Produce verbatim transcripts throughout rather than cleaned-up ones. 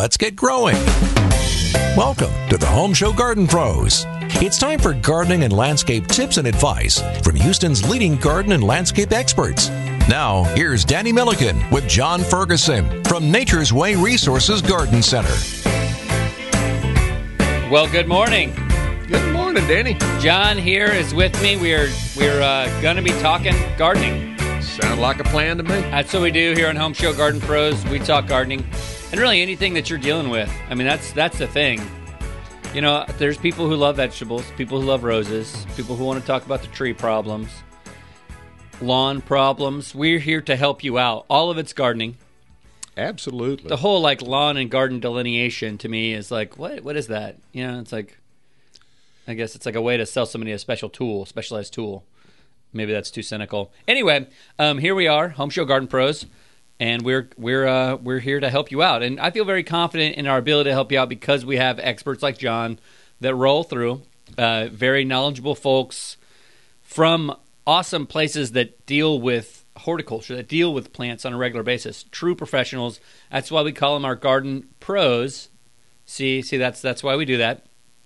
let's get growing. Welcome to the Home Show Garden Pros. It's time for gardening and landscape tips and advice from Houston's leading garden and landscape experts. Now, here's Danny Milliken with John Ferguson from Nature's Way Resources Garden Center. Well, good morning. Good morning, Danny. John here is with me. We're we're uh, going to be talking gardening. Sound like a plan to me. That's what we do here on Home Show Garden Pros. We talk gardening and really anything that you're dealing with. I mean, that's that's the thing. You know, there's people who love vegetables, people who love roses, people who want to talk about the tree problems, lawn problems. We're here to help you out. All of it's gardening. Absolutely. The whole like lawn and garden delineation to me is like, what? What is that? You know, it's like, I guess it's like a way to sell somebody a special tool, specialized tool. Maybe that's too cynical. Anyway, um, here we are, Home Show Garden Pros, and we're we're uh, we're here to help you out. And I feel very confident in our ability to help you out because we have experts like John that roll through, uh, very knowledgeable folks from awesome places that deal with horticulture, that deal with plants on a regular basis. True professionals. That's why we call them our garden pros. See, see, that's that's why we do that.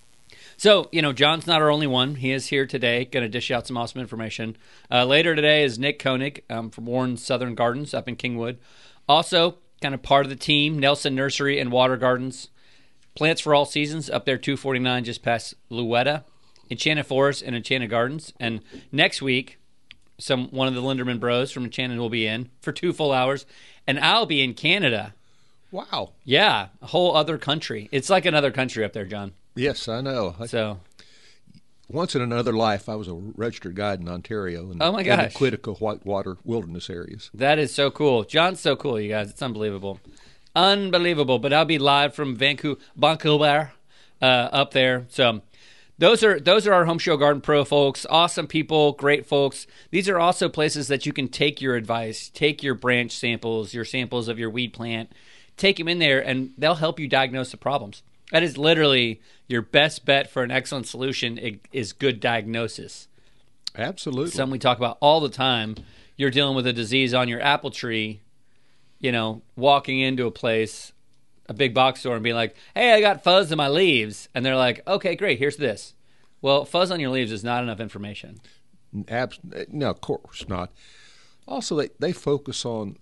So, you know, John's not our only one. He is here today, going to dish out some awesome information. Uh, later today is Nick Koenig um, from Warren Southern Gardens up in Kingwood. Also, kind of part of the team, Nelson Nursery and Water Gardens. Plants for all seasons up there, two forty-nine just past Louetta. Enchanted Forest and Enchanted Gardens. And next week, some one of the Linderman Bros from Enchanted will be in for two full hours. And I'll be in Canada. Wow. Yeah, a whole other country. It's like another country up there, John. Yes, I know. So, once in another life, I was a registered guide in Ontario. In, oh my in the gosh, Quetico whitewater wilderness areas. That is so cool. John's so cool, you guys. It's unbelievable, unbelievable. But I'll be live from Vancouver, Vancouver, uh, up there. So, those are those are our Home Show Garden Pro folks. Awesome people, great folks. These are also places that you can take your advice, take your branch samples, your samples of your weed plant, take them in there, and they'll help you diagnose the problems. That is literally your best bet for an excellent solution is good diagnosis. Absolutely. Something we talk about all the time. You're dealing with a disease on your apple tree, you know, walking into a place, a big box store, and being like, hey, I got fuzz in my leaves. And they're like, okay, great, here's this. Well, fuzz on your leaves is not enough information. Abs- no, of course not. Also, they, they focus on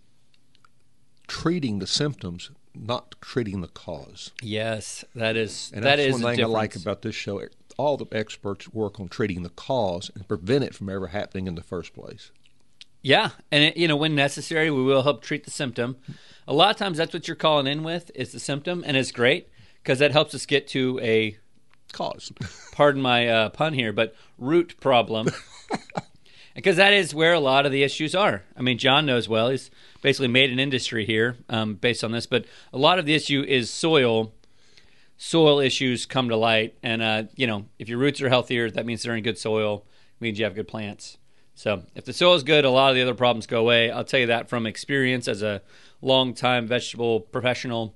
treating the symptoms, not treating the cause. Yes, that is and that that's is one the thing difference. I like about this show. All the experts work on treating the cause and prevent it from ever happening in the first place. Yeah, and it, you know, when necessary, we will help treat the symptom. A lot of times, that's what you're calling in with is the symptom, and it's great because that helps us get to a cause. Pardon my uh, pun here, but root problem. Because that is where a lot of the issues are. I mean, John knows well. He's basically made an industry here um, based on this. But a lot of the issue is soil. Soil issues come to light. And, uh, you know, if your roots are healthier, that means they're in good soil. It means you have good plants. So if the soil is good, a lot of the other problems go away. I'll tell you that from experience as a long-time vegetable professional.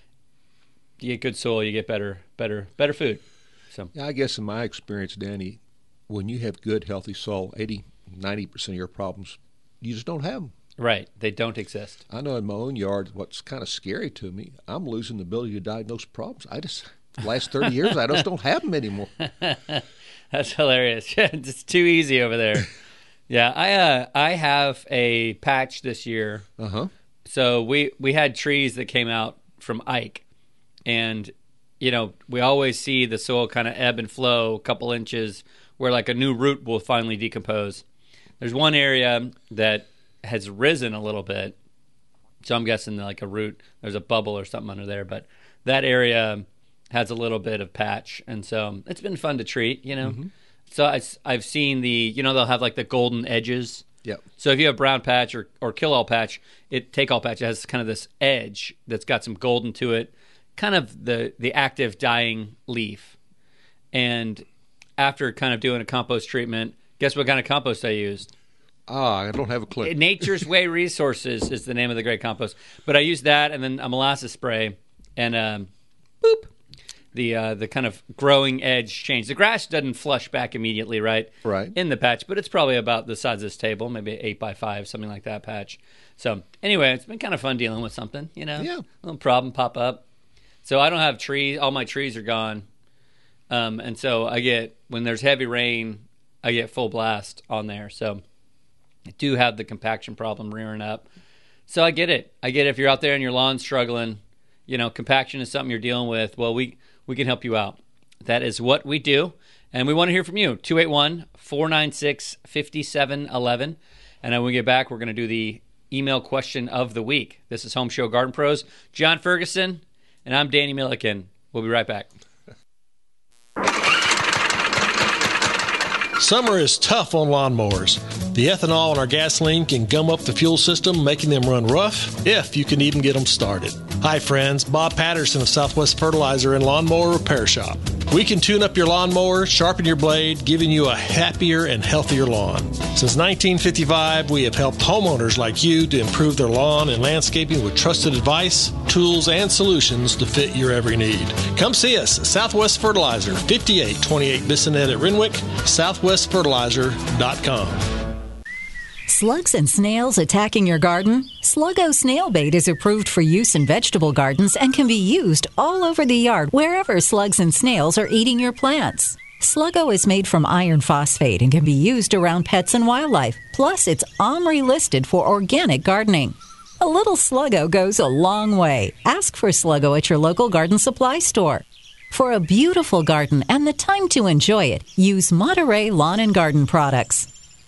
You get good soil, you get better, better, better food. So yeah, I guess in my experience, Danny, when you have good, healthy soil, eighty ninety percent of your problems, you just don't have them. Right. They don't exist. I know in my own yard, what's kind of scary to me, I'm losing the ability to diagnose problems. I just, the last thirty years, I just don't have them anymore. That's hilarious. It's too easy over there. Yeah, I uh, I have a patch this year. Uh-huh. So we, we had trees that came out from Ike. And, you know, we always see the soil kind of ebb and flow a couple inches where like a new root will finally decompose. There's one area that has risen a little bit, so I'm guessing like a root, there's a bubble or something under there, but that area has a little bit of patch, and so it's been fun to treat, you know. Mm-hmm. So I, I've seen the, you know, they'll have like the golden edges. Yep. So if you have brown patch or, or kill all patch, it take all patch, it has kind of this edge that's got some golden to it, kind of the, the active dying leaf. And after kind of doing a compost treatment, guess what kind of compost I used? Ah, I don't have a clue. Nature's Way Resources is the name of the great compost. But I used that and then a molasses spray, and um, boop, the uh, the kind of growing edge changed. The grass doesn't flush back immediately, right? Right. In the patch, but it's probably about the size of this table, maybe eight by five, something like that patch. So anyway, it's been kind of fun dealing with something, you know? Yeah. A little problem pop up. So I don't have trees. All my trees are gone. Um, and so I get, when there's heavy rain, I get full blast on there. So I do have the compaction problem rearing up. So I get it. I get it. If you're out there and your lawn's struggling, you know, compaction is something you're dealing with. Well, we, we can help you out. That is what we do. And we want to hear from you. two eight one, four nine six, five seven one one. And then when we get back, we're going to do the email question of the week. This is Home Show Garden Pros. John Ferguson, and I'm Danny Milliken. We'll be right back. Summer is tough on lawnmowers. The ethanol in our gasoline can gum up the fuel system, making them run rough, if you can even get them started. Hi friends, Bob Patterson of Southwest Fertilizer and Lawnmower Repair Shop. We can tune up your lawnmower, sharpen your blade, giving you a happier and healthier lawn. Since nineteen fifty-five, we have helped homeowners like you to improve their lawn and landscaping with trusted advice, tools, and solutions to fit your every need. Come see us at Southwest Fertilizer, fifty-eight twenty-eight Bissonnet at Renwick, southwest fertilizer dot com. Slugs and snails attacking your garden? Sluggo snail bait is approved for use in vegetable gardens and can be used all over the yard wherever slugs and snails are eating your plants. Sluggo is made from iron phosphate and can be used around pets and wildlife. Plus, it's OMRI listed for organic gardening. A little Sluggo goes a long way. Ask for Sluggo at your local garden supply store. For a beautiful garden and the time to enjoy it, use Monterey Lawn and Garden products.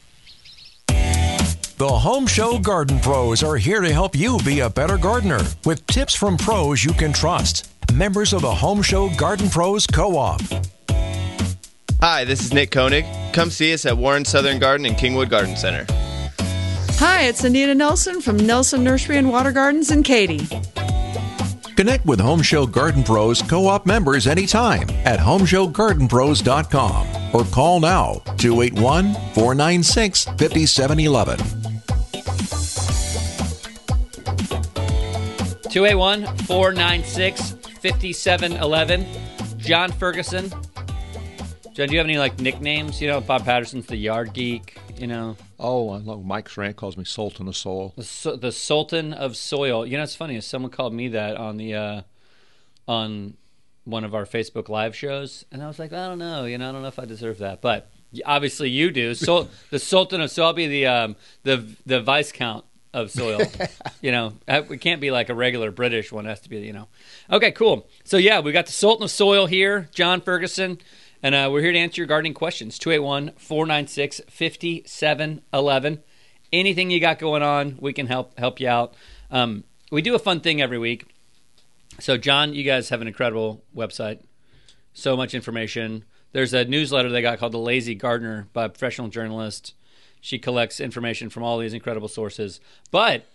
The Home Show Garden Pros are here to help you be a better gardener with tips from pros you can trust. Members of the Home Show Garden Pros Co-op. Hi, this is Nick Koenig. Come see us at Warren Southern Garden and Kingwood Garden Center. Hi, it's Anita Nelson from Nelson Nursery and Water Gardens in Katy. Connect with Home Show Garden Pros Co-op members anytime at home show garden pros dot com or call now two eight one, four nine six, five seven one one. two eight one, four nine six, five seven one one. John Ferguson. John, do you have any like nicknames? You know, Bob Patterson's the Yard Geek, you know. Oh, I know Mike Strand calls me Sultan of Soil. The, the Sultan of Soil. You know, it's funny. Someone called me that on the uh, on one of our Facebook Live shows, and I was like, I don't know. You know, I don't know if I deserve that, but obviously you do. So the Sultan of Soil. I'll be the um, the the Viscount of soil. You know, it can't be like a regular British one. It has to be, you know. Okay, cool. So yeah, we got the Sultan of Soil here, John Ferguson. And uh, we're here to answer your gardening questions. two eight one, four nine six, five seven one one. Anything you got going on, we can help help you out. Um, we do a fun thing every week. So, John, you guys have an incredible website. So much information. There's a newsletter they got called The Lazy Gardener by a professional journalist. She collects information from all these incredible sources. But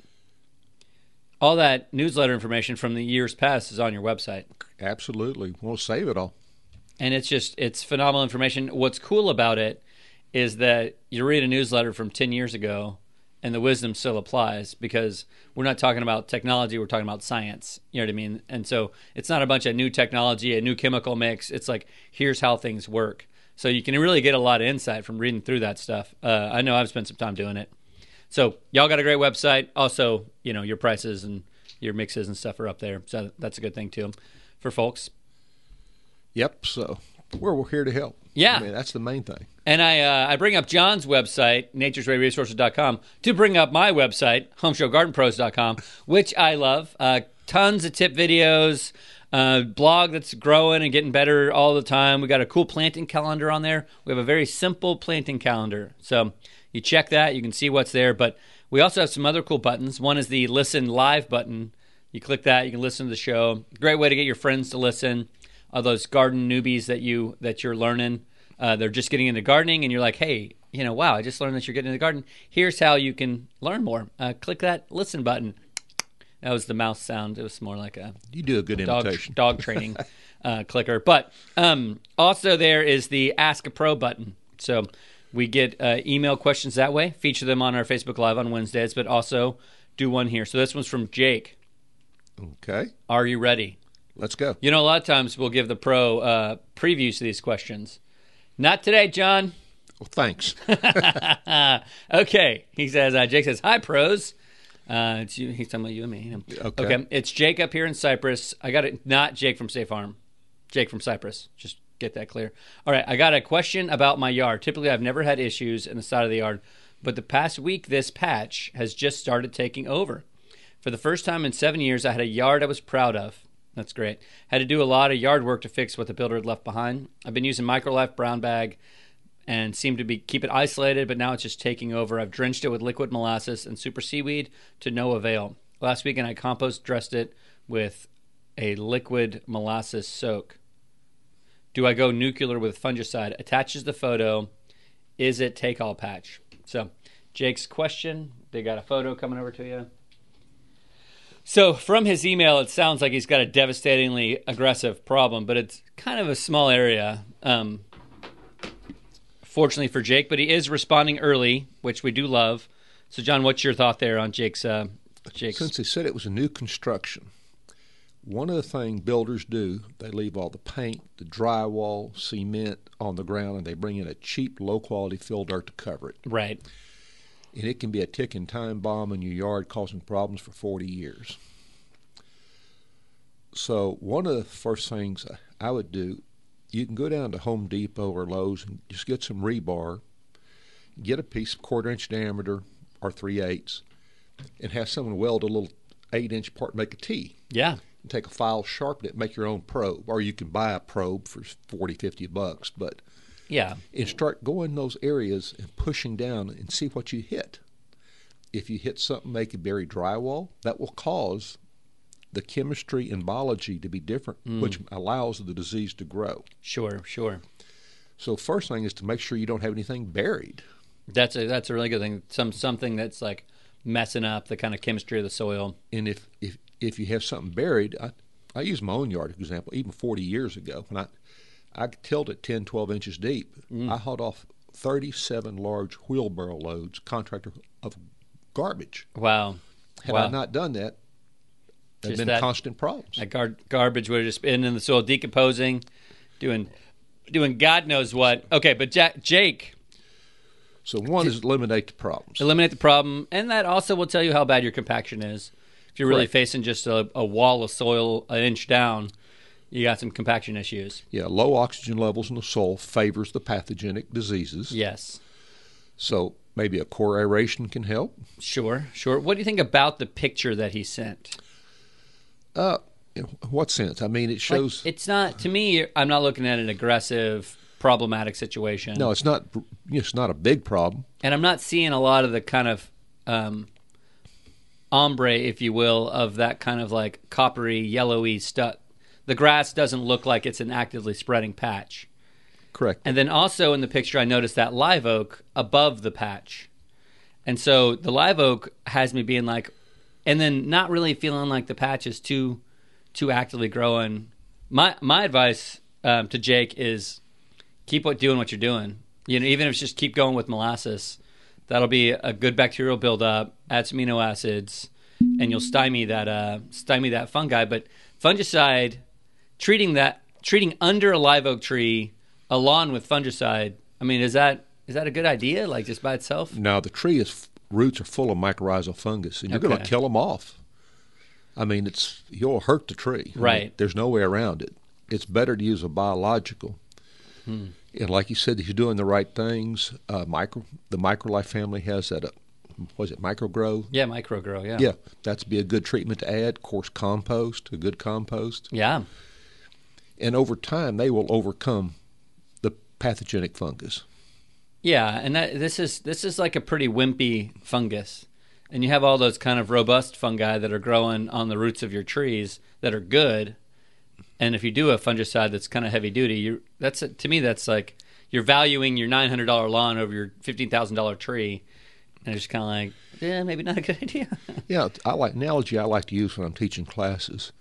all that newsletter information from the years past is on your website. Absolutely. We'll save it all. And it's just, it's phenomenal information. What's cool about it is that you read a newsletter from ten years ago and the wisdom still applies because we're not talking about technology, we're talking about science. You know what I mean? And so it's not a bunch of new technology, a new chemical mix. It's like, here's how things work. So you can really get a lot of insight from reading through that stuff. Uh, I know I've spent some time doing it. So y'all got a great website. Also, you know, your prices and your mixes and stuff are up there. So that's a good thing too for folks. Yep, so we're, we're here to help. Yeah. I mean, that's the main thing. And I uh, I bring up John's website, natures ready resources dot com, to bring up my website, home show garden pros dot com, which I love. Uh, tons of tip videos, uh, blog that's growing and getting better all the time. We got a cool planting calendar on there. We have a very simple planting calendar. So you check that, you can see what's there. But we also have some other cool buttons. One is the Listen Live button. You click that, you can listen to the show. Great way to get your friends to listen. All those garden newbies that you that you're learning, uh, they're just getting into gardening, and you're like, hey, you know, wow, I just learned that you're getting into the garden. Here's how you can learn more. Uh, click that listen button. That was the mouse sound. It was more like a you do a good dog, imitation dog training uh, clicker. But um, also there is the Ask a Pro button. So we get uh, email questions that way. Feature them on our Facebook Live on Wednesdays, but also do one here. So this one's from Jake. Okay. Are you ready? Let's go. You know, a lot of times we'll give the pro uh, previews to these questions. Not today, John. Well, thanks. Okay. He says, uh, Jake says, hi, pros. Uh, it's you, he's talking about you and me. Okay. okay. It's Jake up here in Cyprus. I got it. Not Jake from State Farm. Jake from Cyprus. Just get that clear. All right. I got a question about my yard. Typically, I've never had issues in the side of the yard, but the past week, this patch has just started taking over. For the first time in seven years, I had a yard I was proud of. That's great. Had to do a lot of yard work to fix what the builder had left behind. I've been using Microlife brown bag and seem to be keep it isolated, but now it's just taking over. I've drenched it with liquid molasses and super seaweed to no avail. Last weekend, I compost dressed it with a liquid molasses soak. Do I go nuclear with fungicide? Attaches the photo. Is it take-all patch? So, Jake's question. They got a photo coming over to you. So, from his email, it sounds like he's got a devastatingly aggressive problem, but it's kind of a small area. Um, Fortunately for Jake, but he is responding early, which we do love. So, John, what's your thought there on Jake's? Uh, Jake's? Since they said it was a new construction, one of the things builders do, they leave all the paint, the drywall, cement on the ground, and they bring in a cheap, low-quality fill dirt to cover it. Right. And it can be a ticking time bomb in your yard, causing problems for forty years. So one of the first things I would do, you can go down to Home Depot or Lowe's and just get some rebar, get a piece of quarter-inch diameter or three-eighths, and have someone weld a little eight-inch part, make a T. Yeah. And take a file, sharpen it, make your own probe, or you can buy a probe for forty, fifty bucks. But yeah, and start going in those areas and pushing down and see what you hit. If you hit something make a buried drywall, that will cause the chemistry and biology to be different, mm. which allows the disease to grow. Sure, sure. So first thing is to make sure you don't have anything buried. That's a that's a really good thing. Some something that's like messing up the kind of chemistry of the soil. And if if, if you have something buried, I, I use my own yard example. Even forty years ago, when I I tilled it ten, twelve inches deep, mm. I hauled off thirty-seven large wheelbarrow loads, contractor of garbage. Wow. Had wow. I not done that, there'd been that, constant problems. That gar- garbage would have just been in the soil, decomposing, doing doing God knows what. Okay, but Jack, Jake. So one is eliminate the problems. Eliminate the problem, and that also will tell you how bad your compaction is. If you're really Correct. facing just a, a wall of soil an inch down, you got some compaction issues. Yeah, low oxygen levels in the soil favors the pathogenic diseases. Yes. So maybe a core aeration can help. Sure, sure. What do you think about the picture that he sent? Uh, in what sense? I mean, it shows. Like, it's not, to me, I'm not looking at an aggressive, problematic situation. No, it's not. It's not a big problem. And I'm not seeing a lot of the kind of um, ombre, if you will, of that kind of like coppery, yellowy stuff. The grass doesn't look like it's an actively spreading patch. Correct. And then also in the picture, I noticed that live oak above the patch. And so the live oak has me being like, and then not really feeling like the patch is too too actively growing. My my advice um, to Jake is keep what doing what you're doing. You know, even if it's just keep going with molasses, that'll be a good bacterial buildup. Add some amino acids, and you'll stymie that uh, stymie that fungi. But fungicide, treating that treating under a live oak tree, a lawn with fungicide. I mean, is that is that a good idea? Like just by itself? Now the tree is. Roots are full of mycorrhizal fungus, and you're Okay. going to kill them off. I mean, it's you'll hurt the tree. I Right. mean, there's no way around it. It's better to use a biological. Hmm. And like you said, he's doing the right things. Uh, micro, the Microlife family has that. Uh, was it Microgrow? Yeah, microgrow. Yeah. Yeah, that's be a good treatment to add. Of course, compost, a good compost. Yeah. And over time, they will overcome the pathogenic fungus. Yeah, and that, this is this is like a pretty wimpy fungus, and you have all those kind of robust fungi that are growing on the roots of your trees that are good. And if you do a fungicide that's kind of heavy duty, you that's to me that's like you're valuing your nine hundred dollar lawn over your fifteen thousand dollar tree, and it's just kind of like, yeah, maybe not a good idea. Yeah, I like analogy I like to use when I'm teaching classes.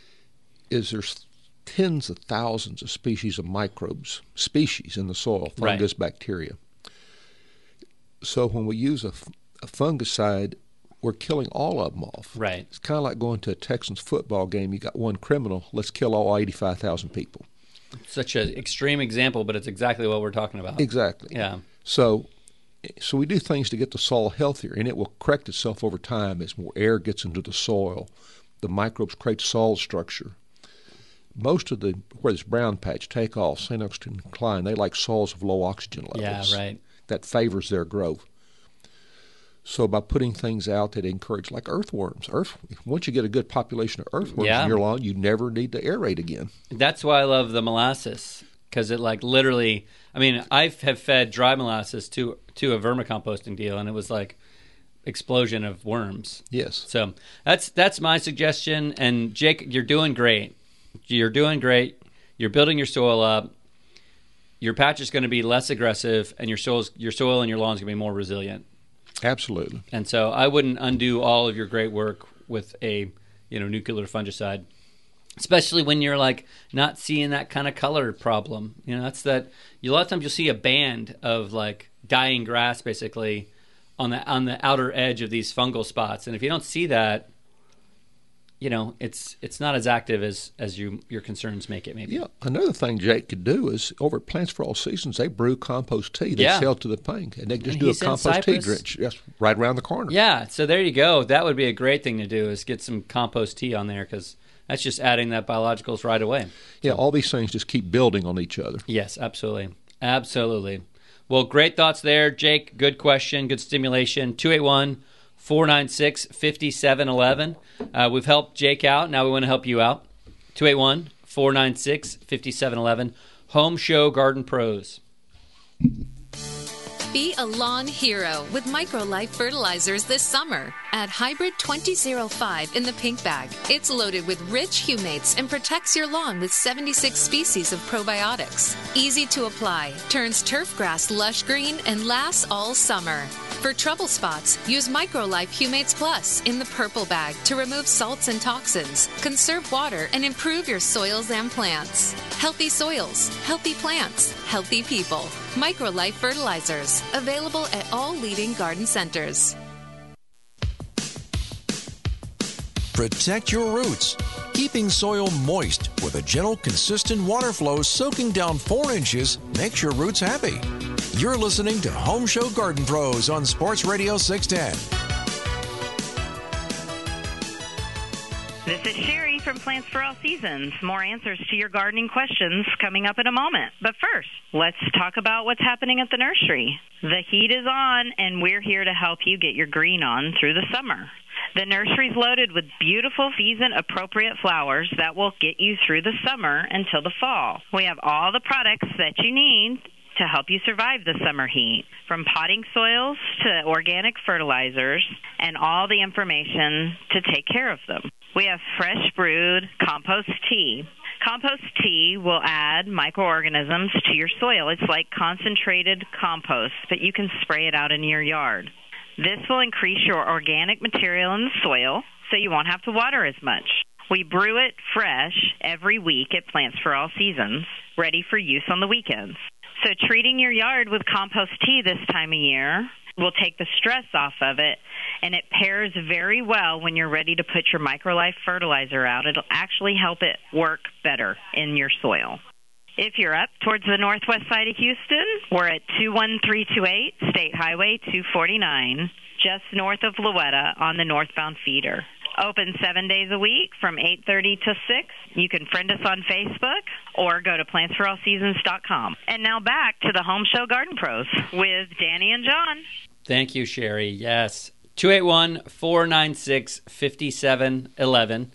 Is there's tens of thousands of species of microbes, species in the soil, fungus, Right. bacteria. So when we use a, a fungicide, we're killing all of them off. Right. It's kind of like going to a Texans football game. You got one criminal. Let's kill all eighty-five thousand people. Such an extreme example, but it's exactly what we're talking about. Exactly. Yeah. So So we do things to get the soil healthier, and it will correct itself over time as more air gets into the soil. The microbes create soil structure. Most of the, where this brown patch, Takeoff, Saint Augustine, Klein, they like soils of low oxygen levels. Yeah, right. That favors their growth. So by putting things out that encourage, like earthworms, earth. Once you get a good population of earthworms Yeah. in your lawn, you never need to aerate again. That's why I love the molasses, because it like literally, I mean, I have fed dry molasses to to a vermicomposting deal, and it was like explosion of worms. Yes. So that's that's my suggestion. And Jake, you're doing great. You're doing great. You're building your soil up. Your patch is going to be less aggressive, and your soil your soil and your lawn is going to be more resilient. Absolutely. And so I wouldn't undo all of your great work with a you know nuclear fungicide, especially when you're like not seeing that kind of color problem. You know, that's that. A lot of times you'll see a band of like dying grass basically on the on the outer edge of these fungal spots, and if you don't see that, you know, it's it's not as active as as you your concerns make it. Maybe. Yeah. Another thing Jake could do is over at Plants for All Seasons, they brew compost tea. They Yeah. sell to the pink, and they just And do a he's in compost tea Cypress. drench. That's right around the corner. Yeah. So there you go. That would be a great thing to do is get some compost tea on there because that's just adding that biologicals right away. Yeah. All these things just keep building on each other. Yes, absolutely. Absolutely. Well, great thoughts there, Jake. Good question. Good stimulation. two eight one, four nine six, five seven one one. Uh, we've helped Jake out. Now we want to help you out. two eight one, four nine six, five seven one one. Home Show Garden Pros. Be a lawn hero with MicroLife fertilizers this summer. Add Hybrid twenty oh five in the pink bag. It's loaded with rich humates and protects your lawn with seventy-six species of probiotics. Easy to apply, turns turf grass lush green, and lasts all summer. For trouble spots, use MicroLife Humates Plus in the purple bag to remove salts and toxins, conserve water, and improve your soils and plants. Healthy soils, healthy plants, healthy people. MicroLife fertilizers, available at all leading garden centers. Protect your roots. Keeping soil moist with a gentle, consistent water flow soaking down four inches makes your roots happy. You're listening to Home Show Garden Pros on Sports Radio six ten. This is Sherry from Plants for All Seasons. More answers to your gardening questions coming up in a moment. But first, let's talk about what's happening at the nursery. The heat is on, and we're here to help you get your green on through the summer. The nursery's loaded with beautiful season-appropriate flowers that will get you through the summer until the fall. We have all the products that you need to help you survive the summer heat, from potting soils to organic fertilizers and all the information to take care of them. We have fresh brewed compost tea. Compost tea will add microorganisms to your soil. It's like concentrated compost, but you can spray it out in your yard. This will increase your organic material in the soil, so you won't have to water as much. We brew it fresh every week at Plants for All Seasons, ready for use on the weekends. So treating your yard with compost tea this time of year will take the stress off of it, and it pairs very well when you're ready to put your MicroLife fertilizer out. It'll actually help it work better in your soil. If you're up towards the northwest side of Houston, we're at two one three two eight State Highway two forty-nine, just north of Louetta on the northbound feeder. Open seven days a week from eight thirty to six. You can friend us on Facebook or go to plants for all seasons dot com. And now back to the Home Show Garden Pros with Danny and John. Thank you, Sherry. Yes. two eight one, four nine six, five seven one one.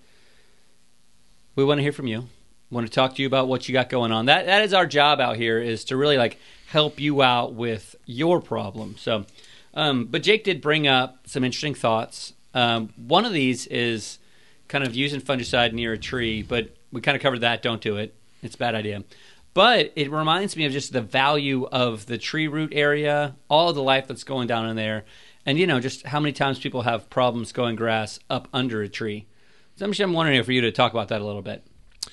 We want to hear from you. We want to talk to you about what you got going on. That that is our job out here, is to really like help you out with your problem. So, um, but Jake did bring up some interesting thoughts. Um, one of these is kind of using fungicide near a tree, but we kind of covered that. Don't do it. It's a bad idea. But it reminds me of just the value of the tree root area, all the life that's going down in there, and, you know, just how many times people have problems growing grass up under a tree. So I'm, I'm wondering for you to talk about that a little bit.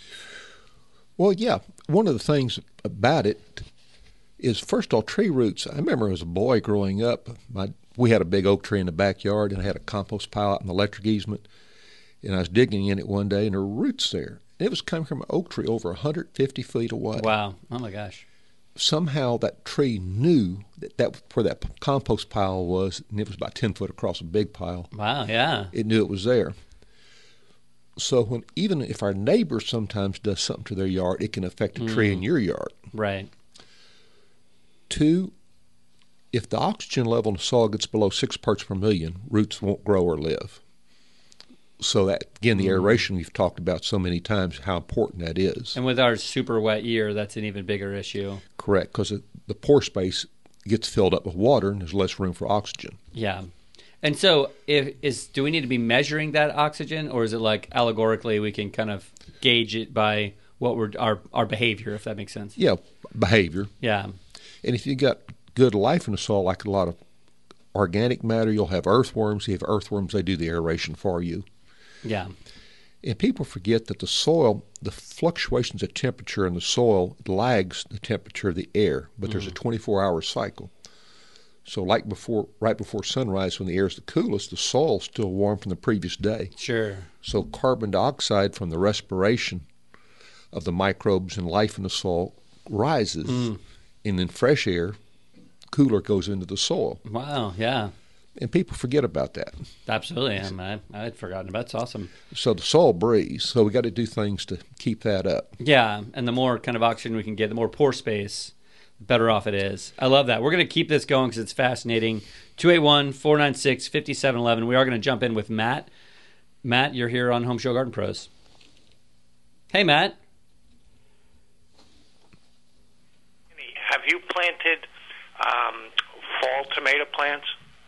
Well, yeah. One of the things about it is, first of all, tree roots. I remember as a boy growing up, my we had a big oak tree in the backyard, and I had a compost pile out in the electric easement, and I was digging in it one day, and there were roots there. It was coming from an oak tree over one hundred fifty feet away. Wow. Oh, my gosh. somehow that tree knew that, that where that compost pile was, and it was about ten foot across a big pile. Wow, yeah. It knew it was there. So when even if our neighbor sometimes does something to their yard, it can affect a Mm. tree in your yard. Right. Two, if the oxygen level in the soil gets below six parts per million, roots won't grow or live. So that, again, the aeration we've talked about so many times, how important that is. And with our super wet year, that's an even bigger issue. Correct, because the pore space gets filled up with water and there's less room for oxygen. Yeah. And so if is do we need to be measuring that oxygen, or is it like allegorically we can kind of gauge it by what we're our, our behavior, if that makes sense? Yeah, behavior. Yeah. And if you got good life in the soil, like a lot of organic matter, you'll have earthworms. You have earthworms, they do the aeration for you. Yeah. And people forget that the soil, the fluctuations of temperature in the soil lags the temperature of the air, but there's a twenty-four hour cycle. So like before, right before sunrise, when the air is the coolest, the soil's still warm from the previous day. Sure. So carbon dioxide from the respiration of the microbes and life in the soil rises, Mm. and then fresh air, cooler, goes into the soil. Wow, yeah. And people forget about that. Absolutely. I, I had forgotten about it. It's awesome. So the soil breathes, so we got to do things to keep that up. Yeah, and the more kind of oxygen we can get, the more pore space, the better off it is. I love that. We're going to keep this going because it's fascinating. two eight one, four nine six, five seven one one. We are going to jump in with Matt. Matt, you're here on Home Show Garden Pros. Hey, Matt. Have you planted um, fall tomato plants?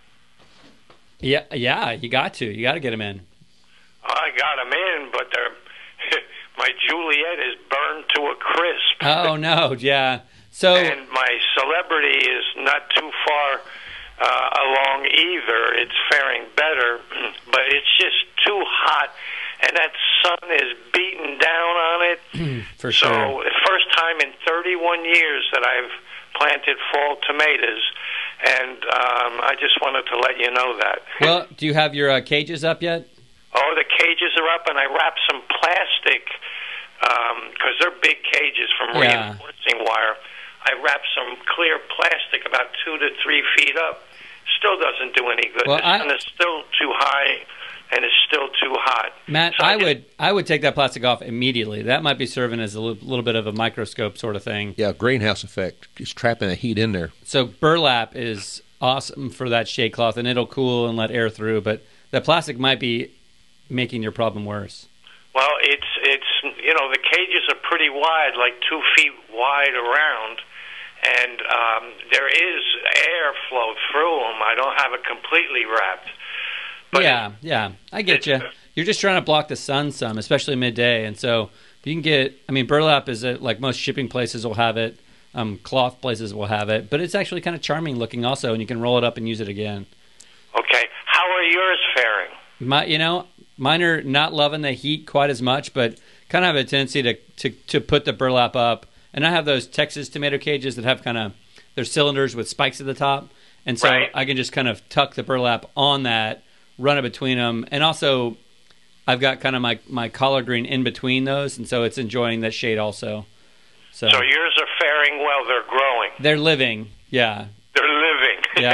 Yeah, yeah, you got to. You got to get them in. I got them in, but they're my Juliet is burned to a crisp. Oh, no, yeah. So, and my Celebrity is not too far uh, along either. It's faring better, but it's just too hot, and that sun is beating down on it. For so, sure. the first time in thirty-one years that I've planted fall tomatoes, and um, I just wanted to let you know that. Well, do you have your uh, cages up yet? Oh, the cages are up, and I wrapped some plastic, because they're big cages from Yeah. reinforcing wire. I wrapped some clear plastic about two to three feet up. Still doesn't do any good. Well, the I- sun is still too high, and it's still too hot. Matt, So I just- would I would take that plastic off immediately. That might be serving as a little, little bit of a microscope sort of thing. Yeah, greenhouse effect. It's trapping the heat in there. So burlap is awesome for that shade cloth, and it'll cool and let air through. But that plastic might be making your problem worse. Well, it's it's you know the cages are pretty wide, like two feet wide around, and um, there is air flow through them. I don't have it completely wrapped. But yeah, yeah, I get you. You're just trying to block the sun some, especially midday. And so if you can get, I mean, burlap is a, like most shipping places will have it. Um, cloth places will have it, but it's actually kind of charming looking also, and you can roll it up and use it again. Okay, how are yours faring? My, you know, mine are not loving the heat quite as much, but kind of have a tendency to, to, to put the burlap up. And I have those Texas tomato cages that have kind of, they're cylinders with spikes at the top. And so Right. I can just kind of tuck the burlap on that, run it between them. And also I've got kind of my, my collard green in between those. And so it's enjoying that shade also. So, So yours are faring well. They're growing. they're living. Yeah. They're living. Yep.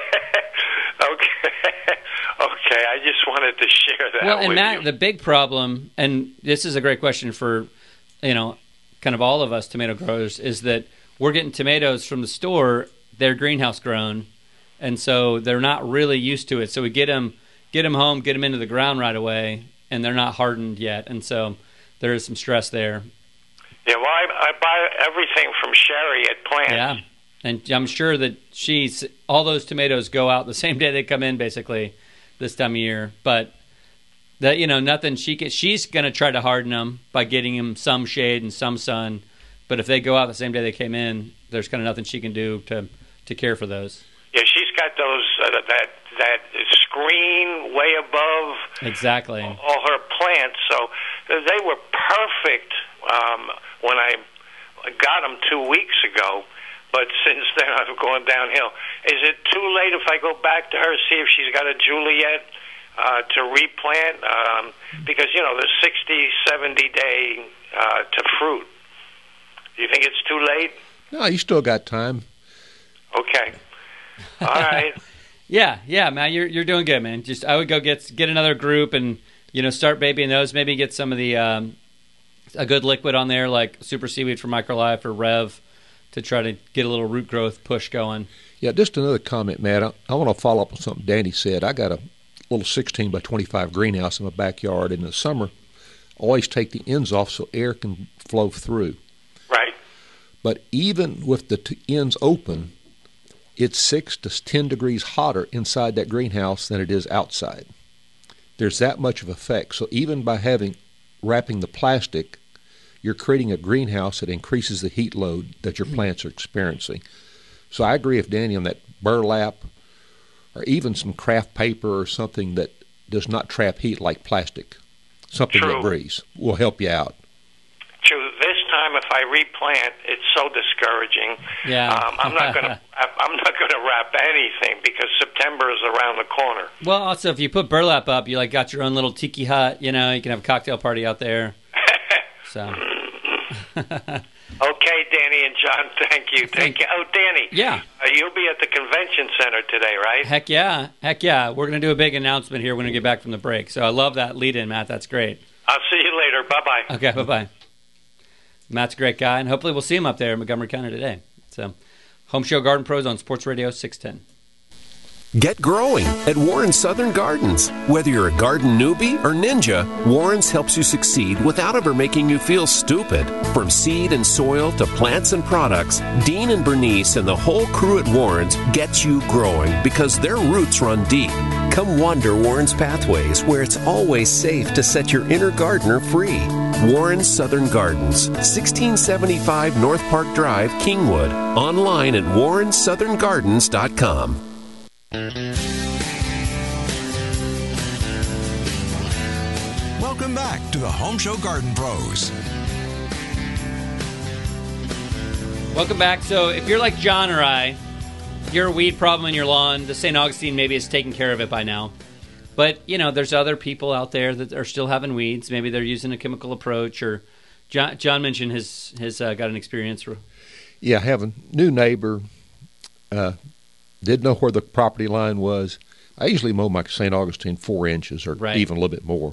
Okay. Okay. I just wanted to share that Well, and with Matt, you. the big problem, and this is a great question for, you know, kind of all of us tomato growers, is that we're getting tomatoes from the store. They're greenhouse grown, and so they're not really used to it. So we get them, get them home, get them into the ground right away, and they're not hardened yet, and so there is some stress there. Yeah, well, I, I buy everything from Sherry at Plants. Yeah, and I'm sure that she's all those tomatoes go out the same day they come in, basically, this time of year. But that, you know, nothing she can. She's going to try to harden them by getting them some shade and some sun. But if they go out the same day they came in, there's kind of nothing she can do to to care for those. Yeah, she's got those uh, that that screen way above Exactly. all her plants, so they were perfect um, when I got them two weeks ago. But since then, I've gone downhill. Is it too late if I go back to her, see if she's got a Juliet uh, to replant? Um, because, you know, there's sixty, seventy day uh, to fruit. Do you think it's too late? No, you still got time. Okay. All right. Yeah, yeah, man, you're you're doing good, man. Just I would go get get another group and you know start babying those. Maybe get some of the um, a good liquid on there like Super Seaweed for MicroLife or Rev to try to get a little root growth push going. Yeah, just another comment, Matt. I, I want to follow up on something Danny said. I got a little sixteen by twenty-five greenhouse in my backyard. In the summer, I always take the ends off so air can flow through. Right. But even with the t- ends open, it's six to ten degrees hotter inside that greenhouse than it is outside. There's that much of effect. So even by having wrapping the plastic, you're creating a greenhouse that increases the heat load that your plants are experiencing. So I agree with Danny on that burlap or even some craft paper or something that does not trap heat like plastic. Something True. that breathes will help you out. True. This time, if I replant, it's so discouraging. Yeah. Um, I'm not going to. I'm not going to wrap anything because September is around the corner. Well, also if you put burlap up, you like got your own little tiki hut. You know, you can have a cocktail party out there. So. Okay, Danny and John, thank you. Thank you. Oh, Danny. Yeah. Uh, you'll be at the convention center today, right? Heck yeah. Heck yeah. We're going to do a big announcement here when we get back from the break. So I love that lead-in, Matt. That's great. I'll see you later. Bye-bye. Okay, bye-bye. Matt's a great guy, and hopefully we'll see him up there in Montgomery County today. So, Home Show Garden Pros on Sports Radio six ten. Get growing at Warren's Southern Gardens. Whether you're a garden newbie or ninja, Warren's helps you succeed without ever making you feel stupid. From seed and soil to plants and products, Dean and Bernice and the whole crew at Warren's get you growing because their roots run deep. Come wander Warren's pathways where it's always safe to set your inner gardener free. Warren's Southern Gardens, sixteen seventy-five North Park Drive, Kingwood. Online at warren southern gardens dot com. Welcome back to the Home Show Garden Pros. Welcome back. So if you're like John or I, you're a weed problem in your lawn, the Saint Augustine maybe has taken care of it by now. But, you know, there's other people out there that are still having weeds. Maybe they're using a chemical approach. Or John, John mentioned his, his uh, got an experience. Yeah, I have a new neighbor. Uh, didn't know where the property line was. I usually mow my Saint Augustine four inches or right. even a little bit more.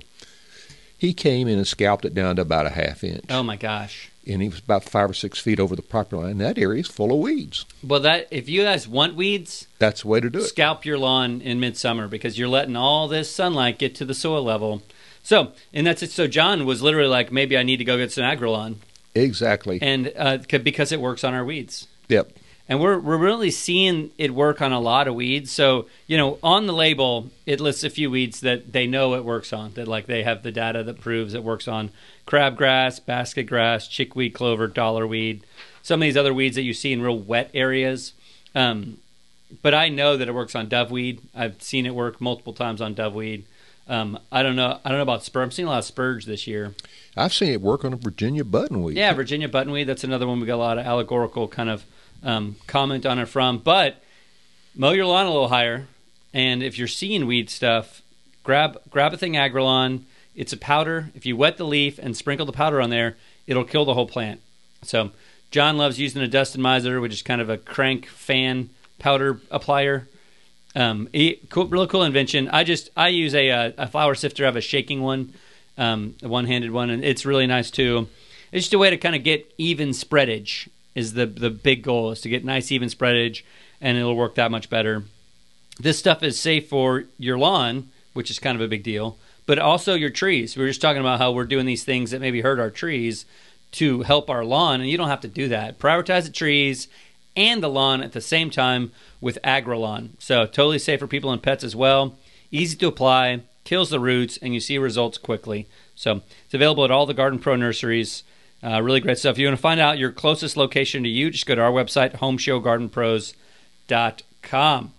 He came in and scalped it down to about a half inch. Oh, my gosh. And he was about five or six feet over the property line. That area is full of weeds. Well, that if you guys want weeds, that's the way to do it. Scalp your lawn in midsummer because you're letting all this sunlight get to the soil level. So, and that's it. So John was literally like, maybe I need to go get some Agrolon. Exactly. And uh, because it works on our weeds. Yep. And we're we're really seeing it work on a lot of weeds. So, you know, on the label, it lists a few weeds that they know it works on. That like they have the data that proves it works on crabgrass, basket grass, chickweed, clover, dollarweed, some of these other weeds that you see in real wet areas. Um, but I know that it works on doveweed. I've seen it work multiple times on doveweed. Um, I don't know. I don't know about spurge. I'm seeing a lot of spurge this year. I've seen it work on a Virginia buttonweed. Yeah, Virginia buttonweed. That's another one we got a lot of allegorical kind of um, comment on it from. But mow your lawn a little higher, and if you're seeing weed stuff, grab grab a thing Agrolon. It's a powder. If you wet the leaf and sprinkle the powder on there, it'll kill the whole plant. So John loves using a dust miser, which is kind of a crank fan powder applier. Um, it, cool, really cool invention. I just I use a a, a flower sifter. I have a shaking one, um, a one-handed one, and it's really nice too. It's just a way to kind of get even spreadage. Is the the big goal is to get nice even spreadage, and it'll work that much better. This stuff is safe for your lawn, which is kind of a big deal, but also your trees. We were just talking about how we're doing these things that maybe hurt our trees to help our lawn, and you don't have to do that. Prioritize the trees and the lawn at the same time with Agrolon. So totally safe for people and pets as well. Easy to apply, kills the roots, and you see results quickly. So it's available at all the Garden Pro nurseries. Uh, really great stuff. If you want to find out your closest location to you, just go to our website, home show garden pros dot com.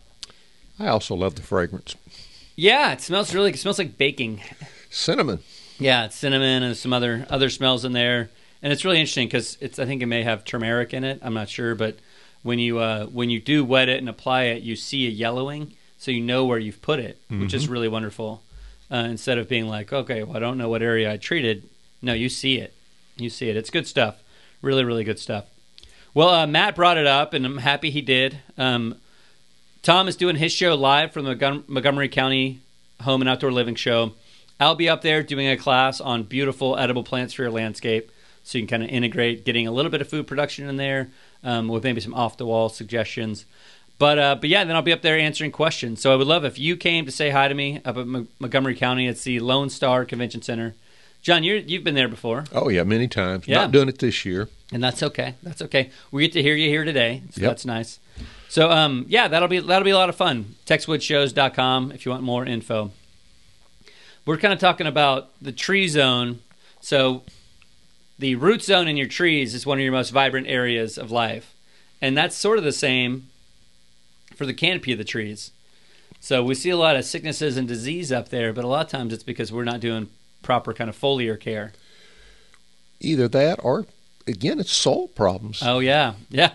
I also love the fragrance. Yeah, it smells really. It smells like baking. Cinnamon. Yeah, it's cinnamon and some other other smells in there, and it's really interesting because it's. I think it may have turmeric in it. I'm not sure, but when you uh, when you do wet it and apply it, you see a yellowing, so you know where you've put it, mm-hmm. which is really wonderful. Uh, instead of being like, okay, well, I don't know what area I treated. No, you see it. You see it. It's good stuff. Really, really good stuff. Well, uh, Matt brought it up, and I'm happy he did. Um, Tom is doing his show live from the Montgom- Montgomery County Home and Outdoor Living Show. I'll be up there doing a class on beautiful edible plants for your landscape, so you can kind of integrate getting a little bit of food production in there um, with maybe some off-the-wall suggestions. But uh, but yeah, then I'll be up there answering questions. So I would love if you came to say hi to me up at M- Montgomery County. It's the Lone Star Convention Center. John, you're, you've been there before. Oh, yeah, many times. Yeah. Not doing it this year. And that's okay. That's okay. We get to hear you here today, so Yep. that's nice. So um, yeah, that'll be that'll be a lot of fun. tex wood shows dot com if you want more info. We're kind of talking about the tree zone. So the root zone in your trees is one of your most vibrant areas of life. And that's sort of the same for the canopy of the trees. So we see a lot of sicknesses and disease up there, but a lot of times it's because we're not doing proper kind of foliar care. Either that or, again, it's soil problems. Oh, yeah. Yeah.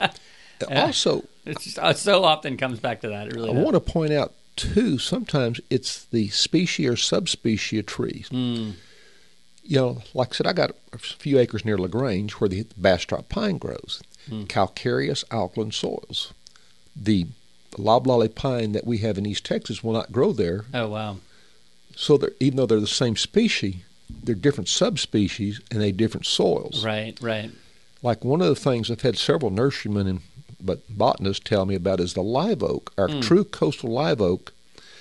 Also, it's just, it so often comes back to that. It really I does. want to point out, too, sometimes it's the species or subspecies of trees. Mm. You know, like I said, I got a few acres near LaGrange where the bastrop pine grows. Mm. Calcareous alkaline soils. The loblolly pine that we have in East Texas will not grow there. Oh, wow. So they're, even though they're the same species, they're different subspecies and they different soils. Right, right. Like one of the things I've had several nurserymen and but botanists tell me about is the live oak, our Mm. true coastal live oak.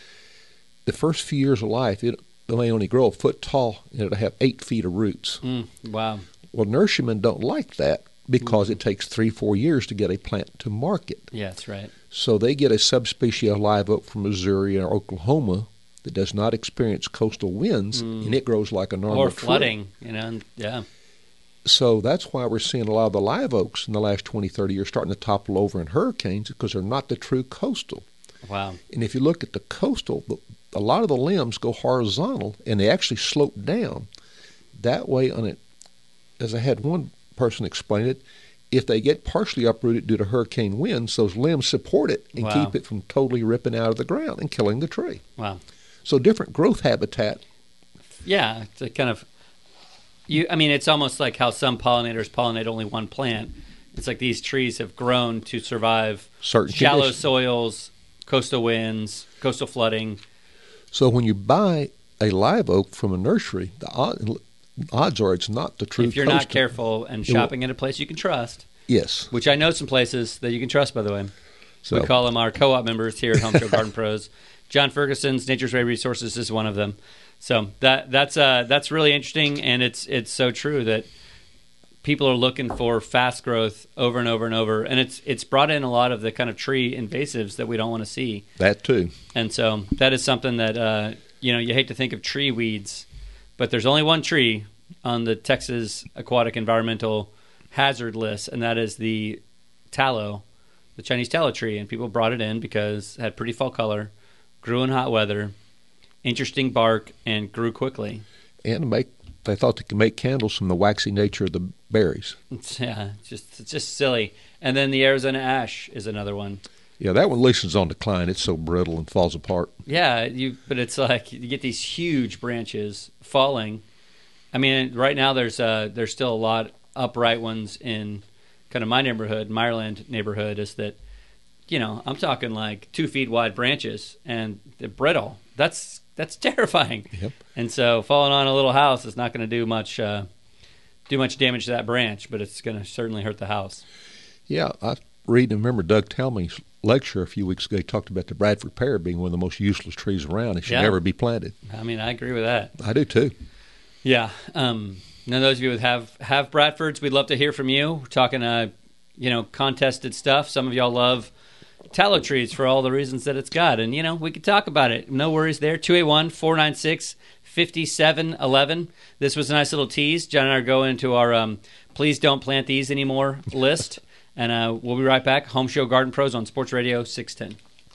The first few years of life, it may only grow a foot tall and it'll have eight feet of roots. Mm. Wow. Well, nurserymen don't like that because it takes three, four years to get a plant to market. Yeah, that's right. So they get a subspecies of live oak from Missouri or Oklahoma that does not experience coastal winds, Mm. and it grows like a normal Or tree. flooding, you know, and- yeah. So that's why we're seeing a lot of the live oaks in the last twenty, thirty years starting to topple over in hurricanes because they're not the true coastal. Wow. And if you look at the coastal, the, a lot of the limbs go horizontal and they actually slope down. That way, on it, as I had one person explain it, if they get partially uprooted due to hurricane winds, those limbs support it and Wow. keep it from totally ripping out of the ground and killing the tree. Wow. So different growth habitat. Yeah, it's a kind of you. I mean, it's almost like how some pollinators pollinate only one plant. It's like these trees have grown to survive Certain shallow conditions. soils, coastal winds, coastal flooding. So when you buy a live oak from a nursery, the odd, odds are it's not the true If you're coastal. not careful and It will- shopping at a place you can trust, Yes. which I know some places that you can trust, by the way. So- We call them our co-op members here at Home Show Garden Pros. John Ferguson's Nature's Way Resources is one of them. So that that's uh, that's really interesting, and it's it's so true that people are looking for fast growth over and over and over, and it's it's brought in a lot of the kind of tree invasives that we don't want to see. That too. And so that is something that uh, you know you hate to think of tree weeds, but there's only one tree on the Texas Aquatic Environmental Hazard list, and that is the tallow, the Chinese tallow tree. And people brought it in because it had pretty fall color, grew in hot weather, interesting bark, and grew quickly. And make they thought they could make candles from the waxy nature of the berries. It's, yeah, it's just it's just silly. And then the Arizona ash is another one. Yeah, that one at least is on decline. It's so brittle and falls apart. Yeah, you. But it's like you get these huge branches falling. I mean, right now there's uh there's still a lot upright ones in kind of my neighborhood, Meyerland neighborhood. Is that you know I'm talking like two feet wide branches and they're brittle. That's that's terrifying. Yep. And so falling on a little house is not going to do much uh, do much damage to that branch, but it's going to certainly hurt the house. Yeah, I read and remember Doug Talmey's lecture a few weeks ago. He talked about the Bradford pear being one of the most useless trees around. It should Yeah. never be planted. I mean, I agree with that. I do too. Yeah. Um, now, those of you who have have Bradfords, we'd love to hear from you. We're talking, uh, you know, contested stuff. Some of y'all love tallow trees for all the reasons that it's got, and you know, we could talk about it. No worries there. two eight one, four nine six, five seven one one. This was a nice little tease. John and I are going into our um, "Please Don't Plant These Anymore" list, and uh, we'll be right back. Home Show Garden Pros on Sports Radio six ten.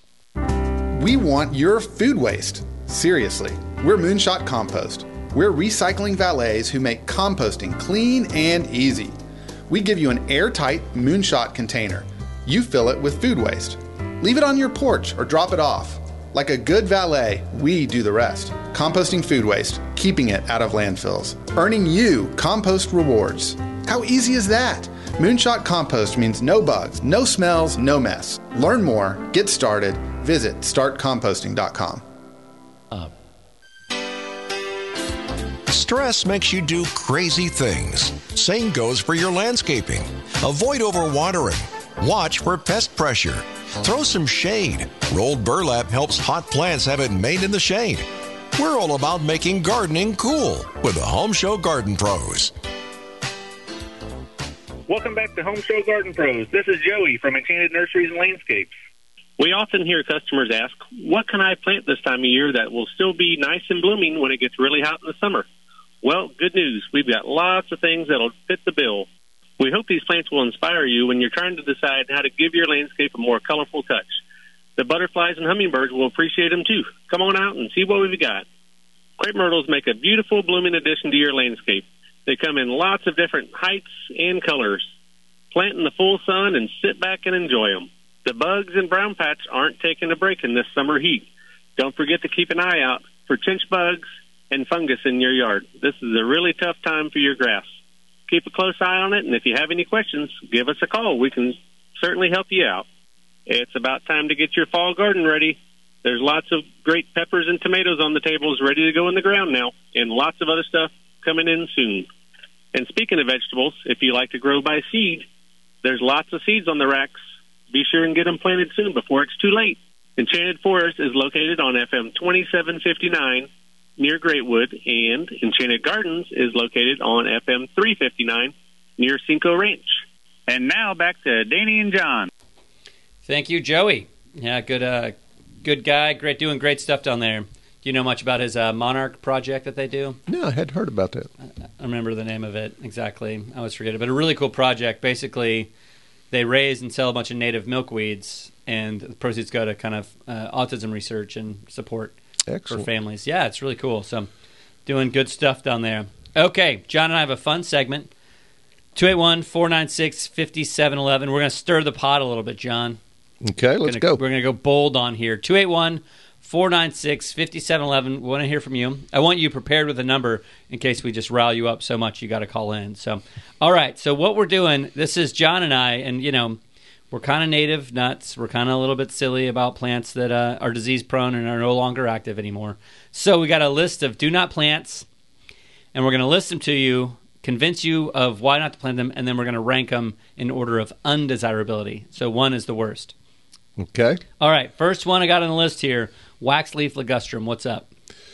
We want your food waste. Seriously, we're Moonshot Compost. We're recycling valets who make composting clean and easy. We give you an airtight Moonshot container. You fill it with food waste. Leave it on your porch or drop it off. Like a good valet, we do the rest. Composting food waste, keeping it out of landfills, earning you compost rewards. How easy is that? Moonshot Compost means no bugs, no smells, no mess. Learn more, get started, visit start composting dot com. Uh. Stress makes you do crazy things. Same goes for your landscaping. Avoid overwatering. Watch for pest pressure. Throw some shade. Rolled burlap helps hot plants have it made in the shade. We're all about making gardening cool with the Home Show Garden Pros. Welcome back to Home Show Garden Pros. This is Joey from Enchanted Nurseries and Landscapes. We often hear customers ask, what can I plant this time of year that will still be nice and blooming when it gets really hot in the summer? Well, good news. We've got lots of things that'll fit the bill. We hope these plants will inspire you when you're trying to decide how to give your landscape a more colorful touch. The butterflies and hummingbirds will appreciate them too. Come on out and see what we've got. Crepe myrtles make a beautiful blooming addition to your landscape. They come in lots of different heights and colors. Plant in the full sun and sit back and enjoy them. The bugs and brown patch aren't taking a break in this summer heat. Don't forget to keep an eye out for chinch bugs and fungus in your yard. This is a really tough time for your grass. Keep a close eye on it, and if you have any questions, give us a call. We can certainly help you out. It's about time to get your fall garden ready. There's lots of great peppers and tomatoes on the tables ready to go in the ground now, and lots of other stuff coming in soon. And speaking of vegetables, if you like to grow by seed, there's lots of seeds on the racks. Be sure and get them planted soon before it's too late. Enchanted Forest is located on F M twenty-seven fifty-nine near Greatwood, and Enchanted Gardens is located on F M three fifty-nine near Cinco Ranch. And now back to Danny and John. Thank you, Joey. Yeah, good uh, good guy. Great, doing great stuff down there. Do you know much about his uh, Monarch project that they do? No, I hadn't heard about that. I, I remember the name of it exactly. I always forget it. But a really cool project. Basically, they raise and sell a bunch of native milkweeds, and the proceeds go to kind of uh, autism research and support Excellent. for families. Yeah, it's really cool. So doing good stuff down there. Okay, John and I have a fun segment. two eight one, four nine six, five seven one one. We're going to stir the pot a little bit, John. Okay, let's gonna, go. We're going to go bold on here. two eight one, four nine six, five seven one one. We want to hear from you. I want you prepared with a number in case we just rile you up so much you got to call in. So, all right. So what we're doing, this is John and I, and, you know, we're kind of native nuts. We're kind of a little bit silly about plants that uh, are disease-prone and are no longer active anymore. So we got a list of do not plants, and we're going to list them to you, convince you of why not to plant them, and then we're going to rank them in order of undesirability. So one is the worst. Okay. All right. First one I got on the list here, waxleaf ligustrum. What's up?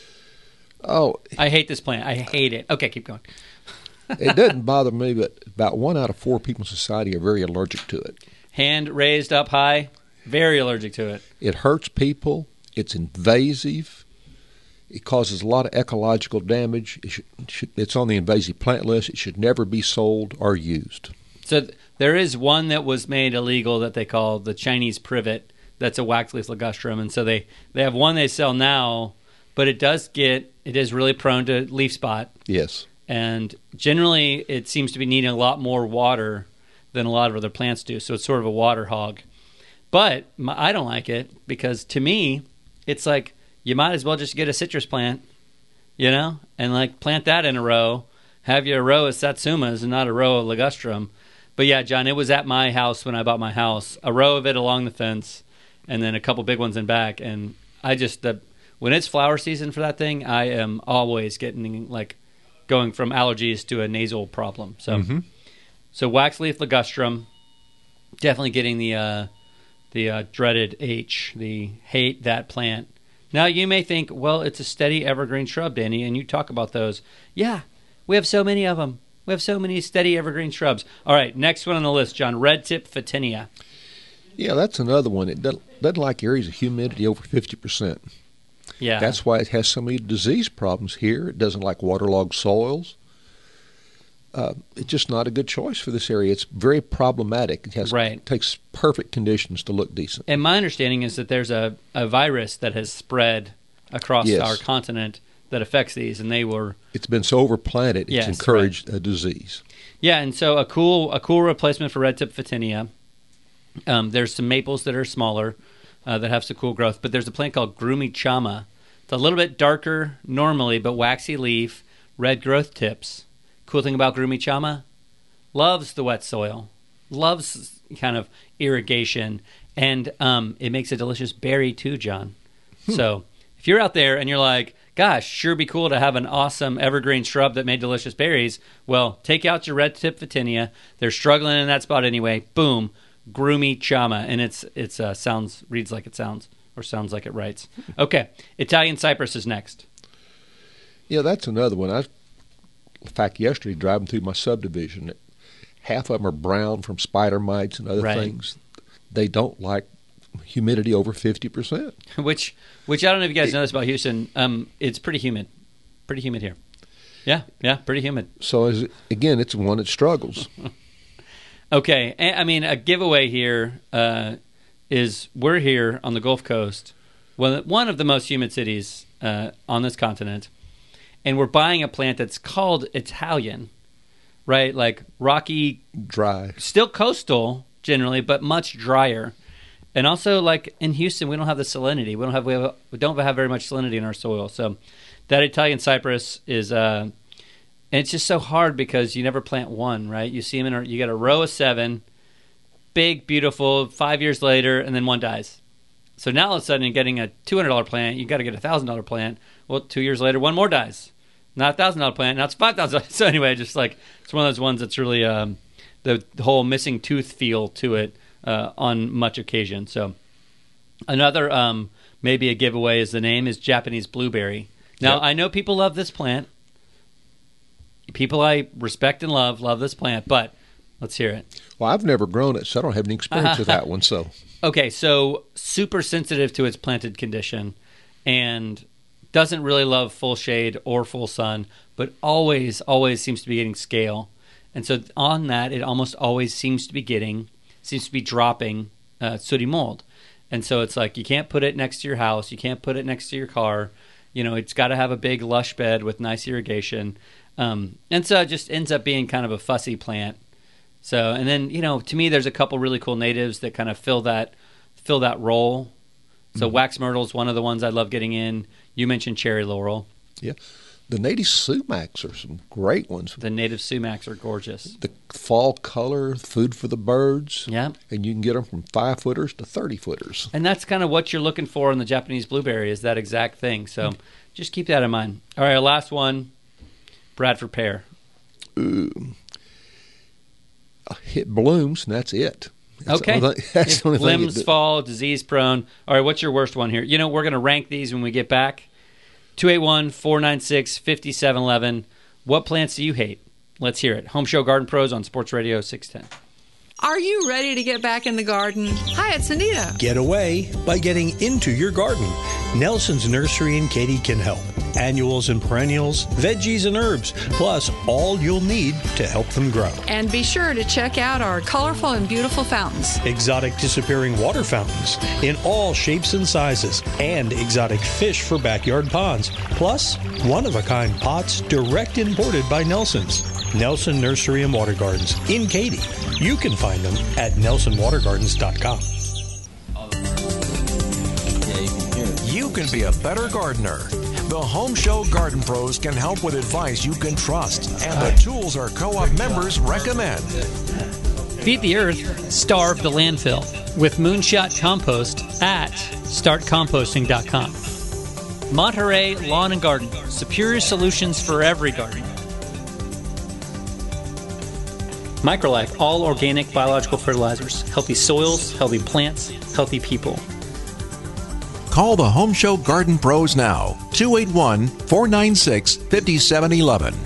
Oh. I hate this plant. I hate it. Okay, keep going. It doesn't bother me, but about one out of four people in society are very allergic to it. Hand raised up high, very allergic to it. It hurts people. It's invasive. It causes a lot of ecological damage. It should, should, it's on the invasive plant list. It should never be sold or used. So th- there is one that was made illegal that they call the Chinese privet. That's a waxleaf ligustrum, and so they, they have one they sell now, but it does get it is really prone to leaf spot. Yes, and generally it seems to be needing a lot more water than a lot of other plants do. So it's sort of a water hog. But my, I don't like it because to me, it's like you might as well just get a citrus plant, you know, and like plant that in a row. Have you a row of satsumas and not a row of ligustrum. But yeah, John, it was at my house when I bought my house. A row of it along the fence and then a couple big ones in back. And I just, the, when it's flower season for that thing, I am always getting like going from allergies to a nasal problem. So. Mm-hmm. So waxleaf ligustrum, definitely getting the uh, the uh, dreaded H, the hate that plant. Now you may think, well, it's a steady evergreen shrub, Danny, and you talk about those. Yeah, we have so many of them. We have so many steady evergreen shrubs. All right, next one on the list, John, red tip Photinia. Yeah, that's another one. It doesn't, doesn't like areas of humidity over fifty percent. Yeah. That's why it has so many disease problems here. It doesn't like waterlogged soils. Uh, it's just not a good choice for this area. It's very problematic. It has right. it takes perfect conditions to look decent. And my understanding is that there's a, a virus that has spread across yes. our continent that affects these, and they were... It's been so overplanted, it's yes, encouraged right. a disease. Yeah, and so a cool a cool replacement for red tip Photinia. Um, there's some maples that are smaller uh, that have some cool growth, but there's a plant called Grumichama. It's a little bit darker normally, but waxy leaf, red growth tips. Cool thing about Grumichama, loves the wet soil, loves kind of irrigation, and um, it makes a delicious berry too, John. Hmm. So if you're out there and you're like, gosh, sure be cool to have an awesome evergreen shrub that made delicious berries, well, take out your red tip Vitinia. They're struggling in that spot anyway. Boom, Groomy Chama, and it's it's uh, sounds reads like it sounds or sounds like it writes. Okay, Italian cypress is next. Yeah, that's another one. I, in fact, yesterday driving through my subdivision, half of them are brown from spider mites and other Right. things. They don't like humidity over fifty percent. Which, which I don't know if you guys know this about Houston. Um, it's pretty humid, pretty humid here. Yeah, yeah, pretty humid. So as, again, it's one that struggles. Okay, and, I mean, a giveaway here uh, is we're here on the Gulf Coast, one one of the most humid cities uh, on this continent, and we're buying a plant that's called Italian, right? Like rocky, dry, still coastal generally, but much drier. And also, like in Houston, we don't have the salinity. We don't have we, have, we don't have very much salinity in our soil. So that Italian cypress is, uh, and it's just so hard because you never plant one, right? You see them in, a, you got a row of seven, big, beautiful. Five years later, and then one dies. So now all of a sudden, you're getting a two hundred dollar plant. You got to get a thousand dollar plant. Well, two years later, one more dies. Not a thousand dollar plant. Now it's five thousand. So anyway, just like it's one of those ones that's really um, the, the whole missing tooth feel to it. Uh, on much occasion. So another um, maybe a giveaway is the name is Japanese blueberry. Now, Yep. I know people love this plant. People I respect and love love this plant, but let's hear it. Well, I've never grown it, so I don't have any experience with that one. So Okay, so super sensitive to its planted condition and doesn't really love full shade or full sun, but always, always seems to be getting scale. And so on that, it almost always seems to be getting seems to be dropping uh, sooty mold. And so it's like you can't put it next to your house. You can't put it next to your car. You know, it's got to have a big lush bed with nice irrigation. Um, and so it just ends up being kind of a fussy plant. So, and then, you know, to me, there's a couple really cool natives that kind of fill that fill that role. So Mhm. wax myrtle is one of the ones I love getting in. You mentioned cherry laurel. yeah, the native sumacs are some great ones. The native sumacs are gorgeous. The fall color, food for the birds. Yeah. And you can get them from five footers to thirty footers. And that's kind of what you're looking for in the Japanese blueberry is that exact thing. So just keep that in mind. All right, our last one, Bradford pear. Ooh. It blooms, and that's it. That's Okay. The only thing, that's If the only thing it limbs do- fall, disease prone. All right, what's your worst one here? You know, we're going to rank these when we get back. two eight one, four nine six, five seven one one. What plants do you hate? Let's hear it. Home Show Garden Pros on Sports Radio six ten. Are you ready to get back in the garden? Hi, it's Anita. Get away by getting into your garden. Nelson's Nursery in Katy can help. Annuals and perennials, veggies and herbs, plus all you'll need to help them grow. And be sure to check out our colorful and beautiful fountains. Exotic disappearing water fountains in all shapes and sizes, and exotic fish for backyard ponds, plus one-of-a-kind pots direct imported by Nelson's. Nelson Nursery and Water Gardens in Katy. You can find them at nelson water gardens dot com. You can be a better gardener. The Home Show Garden Pros can help with advice you can trust and the tools our co-op members recommend. Feed the Earth, starve the landfill with Moonshot Compost at start composting dot com. Monterey Lawn and Garden, superior solutions for every garden. Microlife, all organic biological fertilizers. Healthy soils, healthy plants, healthy people. Call the Home Show Garden Pros now, two eight one, four nine six, five seven one one.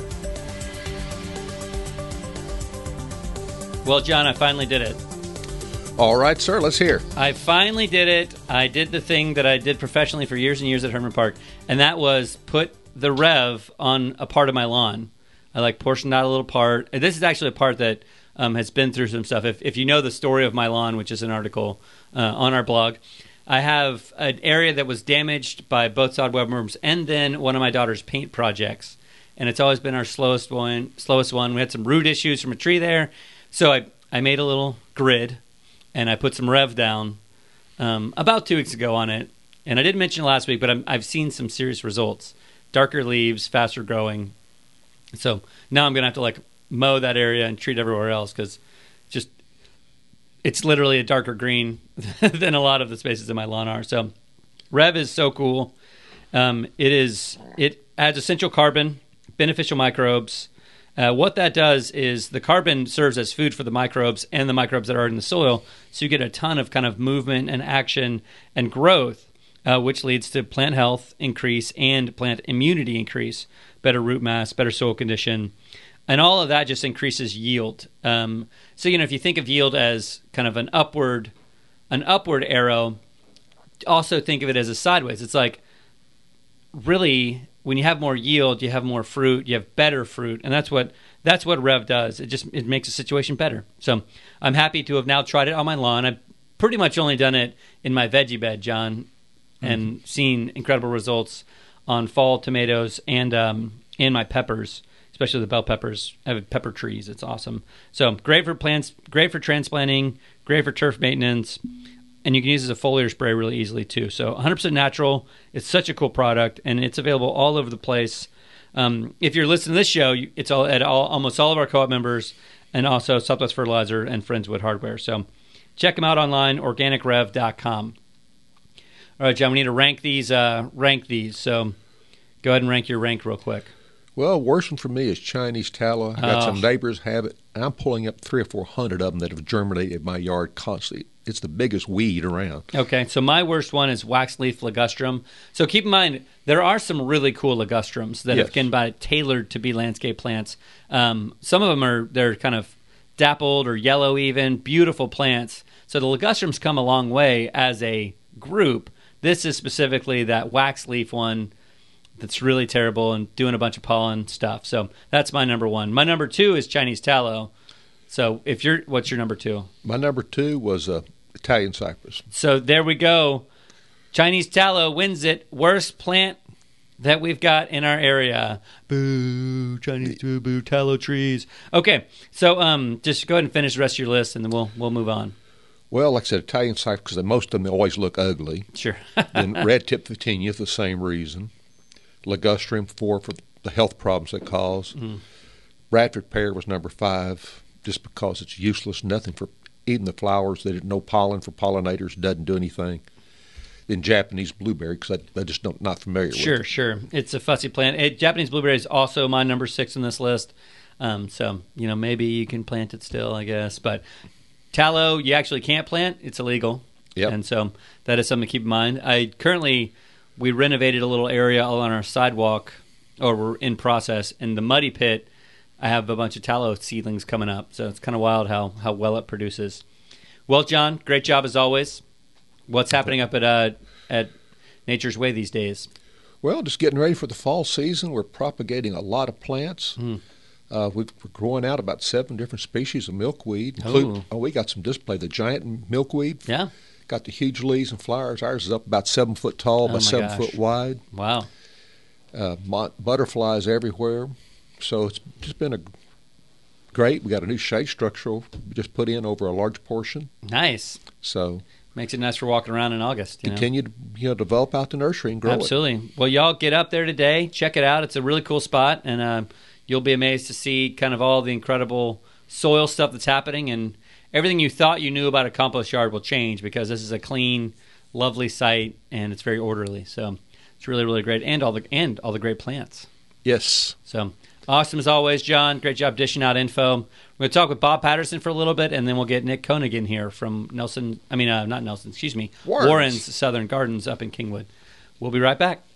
Well, John, I finally did it. All right, sir, let's hear. I finally did it. I did the thing that I did professionally for years and years at Herman Park, and that was put the Rev on a part of my lawn. I like portioned out a little part. And this is actually a part that um, has been through some stuff. If, if you know the story of my lawn, which is an article uh, on our blog, I have an area that was damaged by both sod webworms and then one of my daughter's paint projects. And it's always been our slowest one. Slowest one. We had some root issues from a tree there. So I, I made a little grid, and I put some Rev down um, about two weeks ago on it. And I didn't mention it last week, but I'm, I've seen some serious results. Darker leaves, faster growing. So now I'm going to have to like mow that area and treat everywhere else because just it's literally a darker green than a lot of the spaces in my lawn are. So Rev is so cool. Um, it is it adds essential carbon, beneficial microbes. Uh, what that does is the carbon serves as food for the microbes and the microbes that are in the soil, so you get a ton of kind of movement and action and growth, uh, which leads to plant health increase and plant immunity increase, better root mass, better soil condition, and all of that just increases yield. Um, so you know, if you think of yield as kind of an upward, an upward arrow, also think of it as a sideways. It's like really, when you have more yield, you have more fruit, you have better fruit, and that's what that's what Rev does. It just it makes the situation better. So I'm happy to have now tried it on my lawn. I've pretty much only done it in my veggie bed, John, and mm-hmm. seen incredible results on fall tomatoes and um, and my peppers, especially the bell peppers. I have pepper trees. It's awesome. So great for plants, great for transplanting, great for turf maintenance. And you can use it as a foliar spray really easily, too. So one hundred percent natural. It's such a cool product, and it's available all over the place. Um, if you're listening to this show, it's all at all, almost all of our co-op members, and also Southwest Fertilizer and Friendswood Hardware. So check them out online, organic rev dot com. All right, John, we need to rank these. Uh, rank these. So go ahead and rank your rank real quick. Well, worst one for me is Chinese tallow. I've got Oh. some neighbors have it, and I'm pulling up three or four hundred of them that have germinated in my yard constantly. It's the biggest weed around. Okay, so my worst one is wax leaf ligustrum. So keep in mind, there are some really cool ligustrums that Yes. have been by, tailored to be landscape plants. Um, some of them are they're kind of dappled or yellow even, beautiful plants. So the ligustrums come a long way as a group. This is specifically that wax leaf one that's really terrible and doing a bunch of pollen stuff. So that's my number one. My number two is Chinese tallow. So if you're, what's your number two? My number two was uh, Italian cypress. So there we go. Chinese tallow wins it. Worst plant that we've got in our area. Boo, Chinese boo, boo, tallow trees. Okay, so um, just go ahead and finish the rest of your list, and then we'll we'll move on. Well, like I said, Italian cypress, because most of them always look ugly. Sure. Then red tip Virginia for the same reason. Ligustrum, four for the health problems they cause. Mm. Bradford pear was number five, just because it's useless, nothing for even the flowers. They didn't know pollen for pollinators, doesn't do anything. Then Japanese blueberry, because I, I just don't not familiar with it. Sure, sure. It's a fussy plant. It, Japanese blueberry is also my number six on this list. Um, so, you know, maybe you can plant it still, I guess. But tallow, you actually can't plant. It's illegal. Yep. And so that is something to keep in mind. I currently, we renovated a little area on our sidewalk, or we're in process. In the muddy pit, I have a bunch of tallow seedlings coming up. So it's kind of wild how, how well it produces. Well, John, great job as always. What's happening up at uh, at Nature's Way these days? Well, just getting ready for the fall season. We're propagating a lot of plants. Mm. Uh, we've, we're growing out about seven different species of milkweed. Oh. Include, oh, we got some display. The giant milkweed. Yeah. Got the huge leaves and flowers. Ours is up about seven foot tall Oh, by my seven gosh. foot wide. Wow. Uh, mon- butterflies everywhere. So it's just been a great. We got a new shade structure we just put in over a large portion. Nice. So makes it nice for walking around in August. You continue know? to you know develop out the nursery and grow Absolutely. it. Absolutely. Well, y'all get up there today. Check it out. It's a really cool spot, and uh, you'll be amazed to see kind of all the incredible soil stuff that's happening, and everything you thought you knew about a compost yard will change because this is a clean, lovely site, and it's very orderly. So it's really, really great, and all the and all the great plants. Yes. So awesome as always, John. Great job dishing out info. We're going to talk with Bob Patterson for a little bit, and then we'll get Nick Koenig in here from Nelson. I mean, uh, not Nelson. Excuse me. Warren's. Warren's Southern Gardens up in Kingwood. We'll be right back.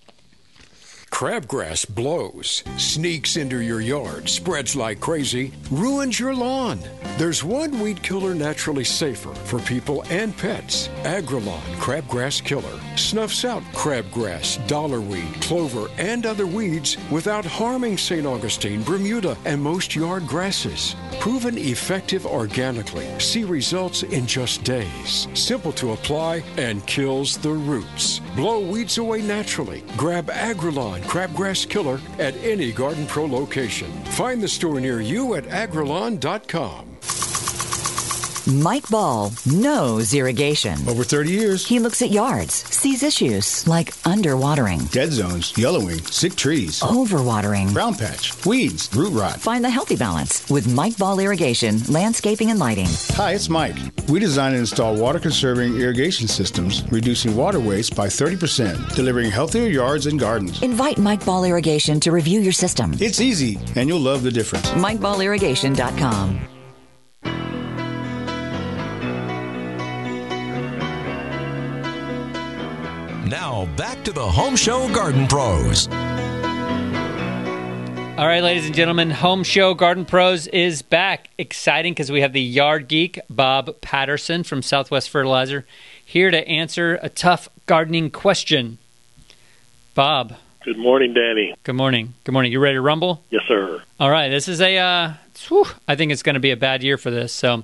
Crabgrass blows, sneaks into your yard, spreads like crazy, ruins your lawn. There's one weed killer naturally safer for people and pets. Agrilon Crabgrass Killer snuffs out crabgrass, dollarweed, clover, and other weeds without harming Saint Augustine, Bermuda, and most yard grasses. Proven effective organically. See results in just days. Simple to apply and kills the roots. Blow weeds away naturally. Grab Agrilon Crabgrass Killer at any Garden Pro location. Find the store near you at agrilon dot com. Mike Ball knows irrigation. Over thirty years. He looks at yards, sees issues like underwatering, dead zones, yellowing, sick trees, overwatering, brown patch, weeds, root rot. Find the healthy balance with Mike Ball Irrigation, Landscaping and Lighting. Hi, it's Mike. We design and install water-conserving irrigation systems, reducing water waste by thirty percent, delivering healthier yards and gardens. Invite Mike Ball Irrigation to review your system. It's easy, and you'll love the difference. Mike Ball Irrigation dot com. Now, back to the Home Show Garden Pros. All right, ladies and gentlemen, Home Show Garden Pros is back. Exciting because we have the yard geek, Bob Patterson from Southwest Fertilizer, here to answer a tough gardening question. Bob. Good morning, Danny. Good morning. Good morning. You ready to rumble? Yes, sir. All right, this is a, uh, whew, I think it's going to be a bad year for this. So,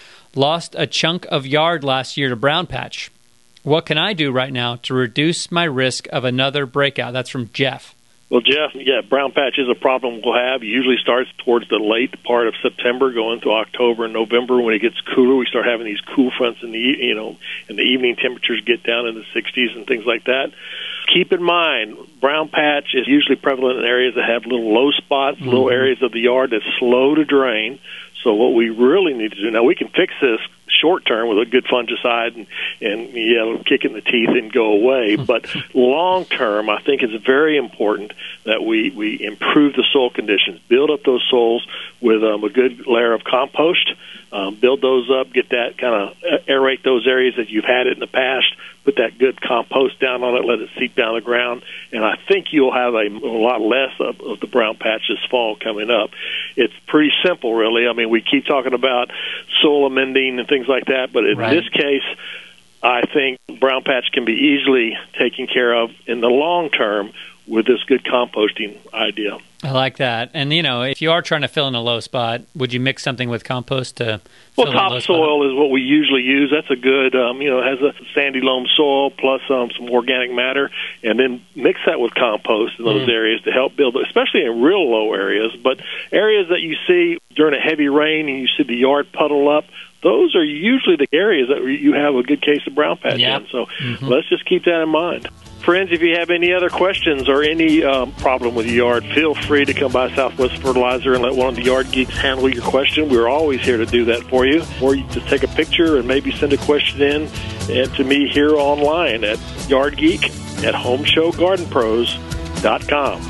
lost a chunk of yard last year to brown patch. What can I do right now to reduce my risk of another breakout? That's from Jeff. Well, Jeff, yeah, brown patch is a problem we'll have. It usually starts towards the late part of September, going through October and November. When it gets cooler, we start having these cool fronts in the you know, and the evening temperatures get down in the sixties and things like that. Keep in mind, brown patch is usually prevalent in areas that have little low spots, mm-hmm. little areas of the yard that's slow to drain. So what we really need to do now, we can fix this short term with a good fungicide and, and yeah, it'll kick in the teeth and go away. But long term, I think it's very important that we, we improve the soil conditions, build up those soils with um, a good layer of compost, um, build those up, get that kind of aerate those areas that you've had it in the past, put that good compost down on it, let it seep down the ground, and I think you'll have a, a lot less of, of the brown patch this fall coming up. It's pretty simple, really. I mean, we keep talking about soil amending and things like that, but in right. this case, I think brown patch can be easily taken care of in the long term with this good composting idea. I like that. And, you know, if you are trying to fill in a low spot, would you mix something with compost to fill well, in a low spot? Well, topsoil is what we usually use. That's a good, um, you know, it has a sandy loam soil plus um, some organic matter, and then mix that with compost in those mm. areas to help build, especially in real low areas. But areas that you see during a heavy rain and you see the yard puddle up, those are usually the areas that you have a good case of brown patch yep. in. So mm-hmm. let's just keep that in mind. Friends, if you have any other questions or any um, problem with your yard, feel free to come by Southwest Fertilizer and let one of the yard geeks handle your question. We're always here to do that for you. Or you just take a picture and maybe send a question in and to me here online at yardgeek at home show garden pros dot com.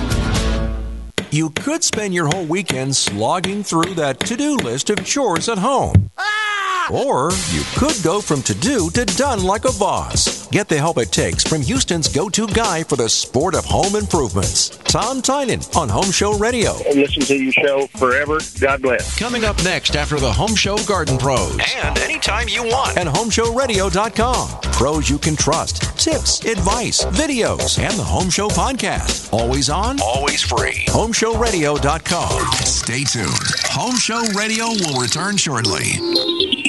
You could spend your whole weekend slogging through that to-do list of chores at home. Or you could go from to-do to done like a boss. Get the help it takes from Houston's go-to guy for the sport of home improvements, Tom Tynan on Home Show Radio. I've listened to your show forever. God bless. Coming up next after the Home Show Garden Pros. And anytime you want at home show radio dot com. Pros you can trust, tips, advice, videos, and the Home Show podcast. Always on, always free. home show radio dot com. Stay tuned. Home Show Radio will return shortly.